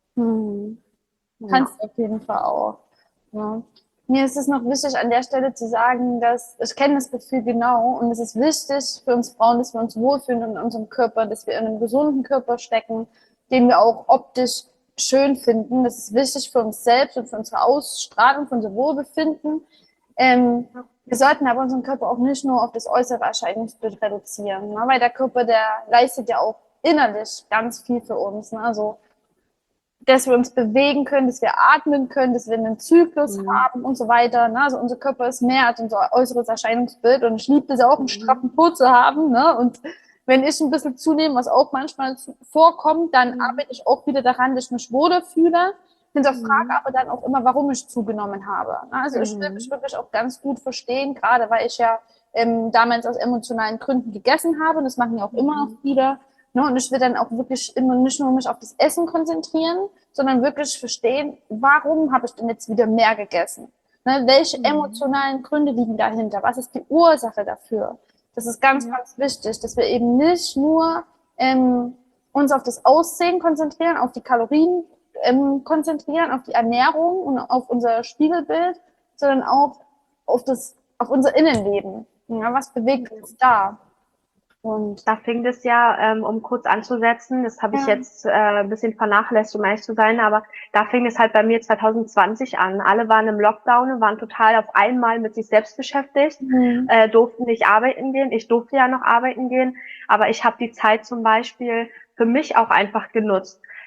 Kannst du auf jeden Fall auch. Ja. Mir ist es noch wichtig, an der Stelle zu sagen, dass ich kenne das Gefühl genau und es ist wichtig für uns Frauen, dass wir uns wohlfühlen in unserem Körper, dass wir in einem gesunden Körper stecken, den wir auch optisch schön finden. Das ist wichtig für uns selbst und für unsere Ausstrahlung, für unser Wohlbefinden. Wir sollten aber unseren Körper auch nicht nur auf das äußere Erscheinungsbild reduzieren, ne? Weil der Körper, der leistet ja auch innerlich ganz viel für uns. Ne? Also dass wir uns bewegen können, dass wir atmen können, dass wir einen Zyklus haben und so weiter. Ne? Also unser Körper ist mehr als unser äußeres Erscheinungsbild und ich liebe das auch, einen straffen Po zu haben. Ne? Und wenn ich ein bisschen zunehme, was auch manchmal vorkommt, dann arbeite ich auch wieder daran, dass ich mich wohler fühle. Hinterfrage aber dann auch immer, warum ich zugenommen habe. Also ich will mich wirklich auch ganz gut verstehen, gerade weil ich ja damals aus emotionalen Gründen gegessen habe und das machen ja auch immer noch viele. Ne, und ich will dann auch wirklich immer nicht nur mich auf das Essen konzentrieren, sondern wirklich verstehen, warum habe ich denn jetzt wieder mehr gegessen? Ne, welche emotionalen Gründe liegen dahinter? Was ist die Ursache dafür? Das ist ganz, ganz wichtig, dass wir eben nicht nur uns auf das Aussehen konzentrieren, auf die Kalorien konzentrieren, auf die Ernährung und auf unser Spiegelbild, sondern auch auf unser Innenleben. Ja, was bewegt uns da? Und da fing das ja, um kurz anzusetzen, das habe ich jetzt ein bisschen vernachlässigt, um ehrlich zu sein, aber da fing es halt bei mir 2020 an. Alle waren im Lockdown und waren total auf einmal mit sich selbst beschäftigt, durften nicht arbeiten gehen. Ich durfte ja noch arbeiten gehen, aber ich habe die Zeit zum Beispiel für mich auch einfach genutzt.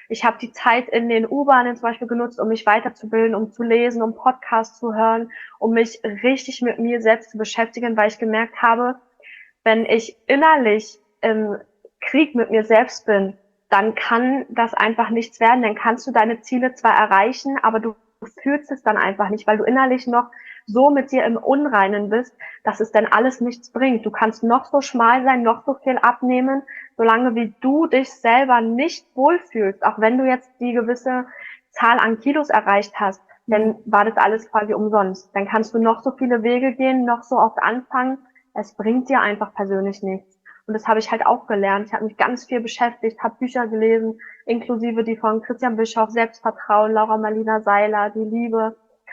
Ich habe die Zeit in den U-Bahnen zum Beispiel genutzt, um mich weiterzubilden, um zu lesen, um Podcasts zu hören, um mich richtig mit mir selbst zu beschäftigen, weil ich gemerkt habe, wenn ich innerlich im Krieg mit mir selbst bin, dann kann das einfach nichts werden. Dann kannst du deine Ziele zwar erreichen, aber du fühlst es dann einfach nicht, weil du innerlich noch so mit dir im Unreinen bist, dass es dann alles nichts bringt. Du kannst noch so schmal sein, noch so viel abnehmen, solange wie du dich selber nicht wohlfühlst, auch wenn du jetzt die gewisse Zahl an Kilos erreicht hast, dann war das alles quasi umsonst. Dann kannst du noch so viele Wege gehen, noch so oft anfangen. Es bringt dir einfach persönlich nichts. Und das habe ich halt auch gelernt. Ich habe mich ganz viel beschäftigt, habe Bücher gelesen, inklusive die von Christian Bischoff, Selbstvertrauen, Laura Marlina Seiler, die Liebe,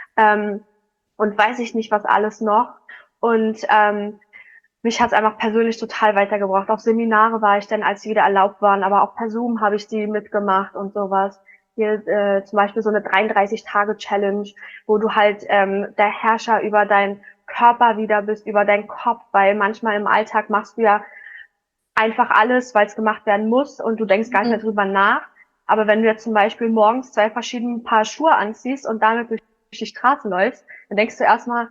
und weiß ich nicht, was alles noch. Und mich hat es einfach persönlich total weitergebracht. Auf Seminare war ich dann, als sie wieder erlaubt waren, aber auch per Zoom habe ich die mitgemacht und sowas. Hier zum Beispiel so eine 33-Tage-Challenge, wo du halt der Herrscher über deinen Körper wieder bist, über deinen Kopf, weil manchmal im Alltag machst du ja einfach alles, weil es gemacht werden muss und du denkst gar nicht mehr drüber nach. Aber wenn du jetzt zum Beispiel morgens 2 verschiedene Paar Schuhe anziehst und damit durch die Straße läufst, dann denkst du erstmal,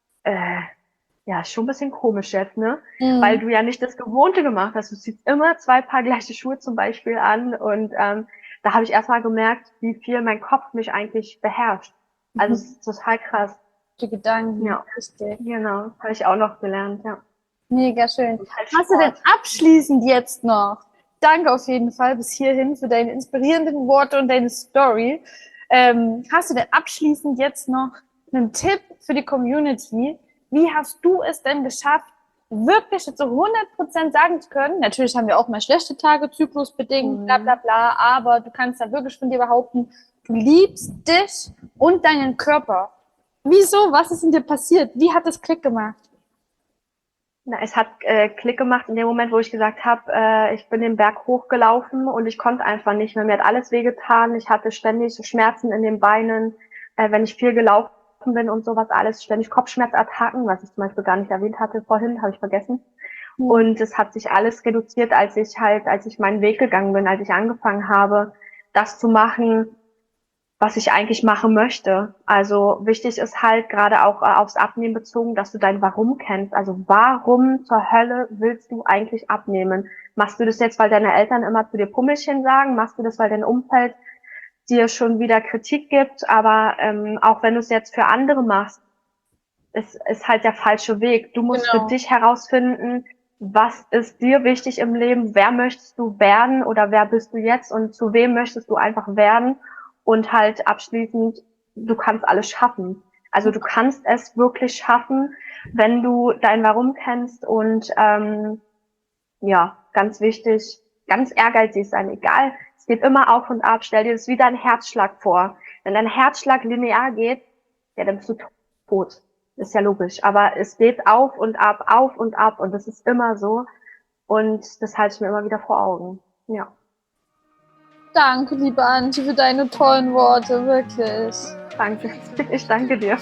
ja, ist schon ein bisschen komisch jetzt, ne? Weil du ja nicht das Gewohnte gemacht hast. Du ziehst immer 2 Paar gleiche Schuhe zum Beispiel an und da habe ich erstmal gemerkt, wie viel mein Kopf mich eigentlich beherrscht. Also es ist total krass. Die Gedanken, Ja, richtig. genau. Habe ich auch noch gelernt, ja. Mega schön. Halt Hast du denn Sport. abschließend jetzt noch, danke auf jeden Fall bis hierhin für deine inspirierenden Worte und deine Story, hast du denn abschließend jetzt noch einen Tipp für die Community? Wie hast du es denn geschafft, wirklich zu 100% sagen zu können? Natürlich haben wir auch mal schlechte Tage, zyklusbedingt, bla bla bla, aber du kannst da wirklich von dir behaupten, du liebst dich und deinen Körper. Wieso? Was ist in dir passiert? Wie hat es Klick gemacht? Na, es hat Klick gemacht in dem Moment, wo ich gesagt habe, ich bin den Berg hochgelaufen und ich konnte einfach nicht mehr. Mir hat alles wehgetan. Ich hatte ständig Schmerzen in den Beinen, wenn ich viel gelaufen bin und sowas alles. Ständig Kopfschmerzattacken, was ich zum Beispiel gar nicht erwähnt hatte vorhin, habe ich vergessen. Und es hat sich alles reduziert, als ich meinen Weg gegangen bin, als ich angefangen habe, das zu machen, was ich eigentlich machen möchte. Also wichtig ist halt gerade auch aufs Abnehmen bezogen, dass du dein Warum kennst. Also warum zur Hölle willst du eigentlich abnehmen? Machst du das jetzt, weil deine Eltern immer zu dir Pummelchen sagen? Machst du das, weil dein Umfeld dir schon wieder Kritik gibt? Aber auch wenn du es jetzt für andere machst, ist halt der falsche Weg. Du musst für dich herausfinden, was ist dir wichtig im Leben? Wer möchtest du werden oder wer bist du jetzt und zu wem möchtest du einfach werden? Und halt abschließend, du kannst alles schaffen. Also du kannst es wirklich schaffen, wenn du dein Warum kennst und ja, ganz wichtig, ganz ehrgeizig sein, egal. Es geht immer auf und ab. Stell dir das wie dein Herzschlag vor. Wenn dein Herzschlag linear geht, ja, dann bist du tot. Ist ja logisch. Aber es geht auf und ab und das ist immer so. Und das halte ich mir immer wieder vor Augen. Ja. Danke, liebe Antje, für deine tollen Worte, wirklich. Danke. Ich danke dir.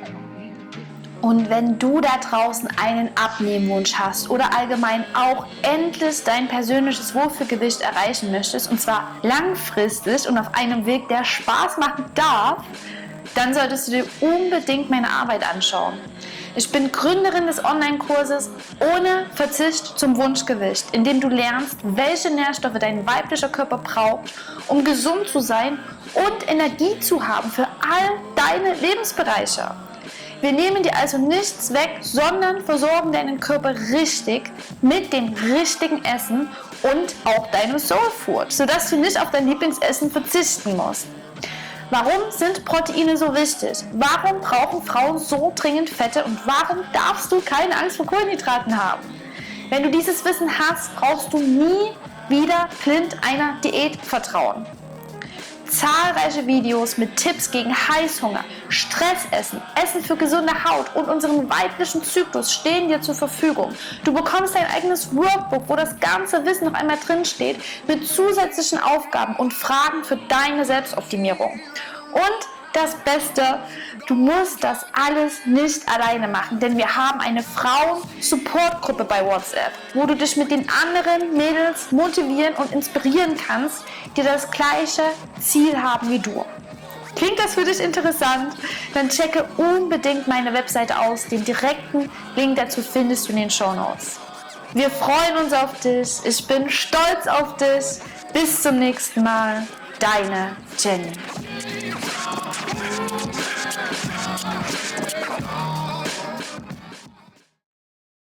Und wenn du da draußen einen Abnehmwunsch hast oder allgemein auch endlich dein persönliches Wohlfühlgewicht erreichen möchtest, und zwar langfristig und auf einem Weg, der Spaß machen darf, dann solltest du dir unbedingt meine Arbeit anschauen. Ich bin Gründerin des Online-Kurses Ohne Verzicht zum Wunschgewicht, in dem du lernst, welche Nährstoffe dein weiblicher Körper braucht, um gesund zu sein und Energie zu haben für all deine Lebensbereiche. Wir nehmen dir also nichts weg, sondern versorgen deinen Körper richtig mit dem richtigen Essen und auch deinem Soul Food, sodass du nicht auf dein Lieblingsessen verzichten musst. Warum sind Proteine so wichtig? Warum brauchen Frauen so dringend Fette und warum darfst du keine Angst vor Kohlenhydraten haben? Wenn du dieses Wissen hast, brauchst du nie wieder blind einer Diät vertrauen. Zahlreiche Videos mit Tipps gegen Heißhunger, Stressessen, Essen für gesunde Haut und unseren weiblichen Zyklus stehen dir zur Verfügung. Du bekommst dein eigenes Workbook, wo das ganze Wissen noch einmal drin steht, mit zusätzlichen Aufgaben und Fragen für deine Selbstoptimierung. Und das Beste, du musst das alles nicht alleine machen, denn wir haben eine Frauen-Support-Gruppe bei WhatsApp, wo du dich mit den anderen Mädels motivieren und inspirieren kannst, die das gleiche Ziel haben wie du. Klingt das für dich interessant? Dann checke unbedingt meine Webseite aus. Den direkten Link dazu findest du in den Shownotes. Wir freuen uns auf dich. Ich bin stolz auf dich. Bis zum nächsten Mal. Deine Jenny.